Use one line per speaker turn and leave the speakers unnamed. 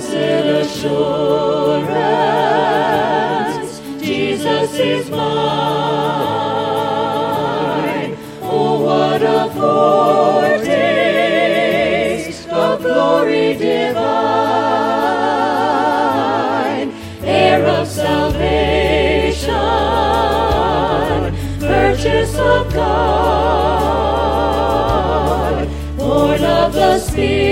assurance, Jesus is mine. Oh, what a foretaste of glory divine, heir of salvation, purchase of God, born of the Spirit,